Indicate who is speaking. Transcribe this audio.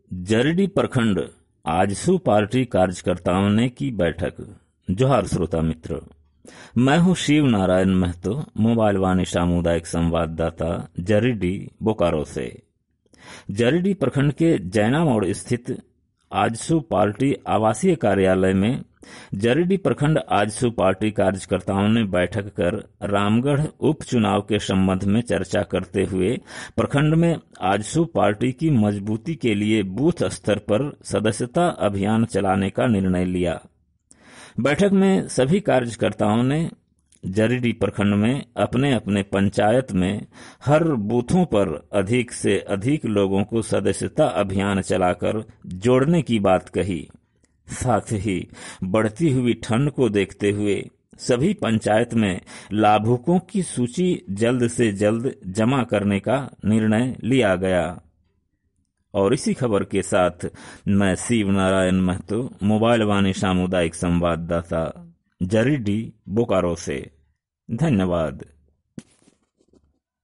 Speaker 1: जरीडी प्रखंड आजसू पार्टी कार्यकर्ताओं ने की बैठक। जोहार श्रोता मित्र, मैं हूं शिव नारायण महतो, मोबाइल वाणी सामुदायिक संवाददाता जरीडी बोकारो से। जरीडी प्रखंड के जैना मोड़ स्थित आजसू पार्टी आवासीय कार्यालय में जरीडी प्रखंड आजसू पार्टी कार्यकर्ताओं ने बैठक कर रामगढ़ उपचुनाव के संबंध में चर्चा करते हुए प्रखंड में आजसू पार्टी की मजबूती के लिए बूथ स्तर पर सदस्यता अभियान चलाने का निर्णय लिया। बैठक में सभी कार्यकर्ताओं ने जरीडी प्रखंड में अपने अपने पंचायत में हर बूथों पर अधिक से अधिक लोगों को सदस्यता अभियान चलाकर जोड़ने की बात कही। साथ ही बढ़ती हुई ठंड को देखते हुए सभी पंचायत में लाभुकों की सूची जल्द से जल्द जमा करने का निर्णय लिया गया। और इसी खबर के साथ मैं शिव नारायण महतो, मोबाइल वाणी सामुदायिक संवाददाता जरीडी बोकारो से। धन्यवाद।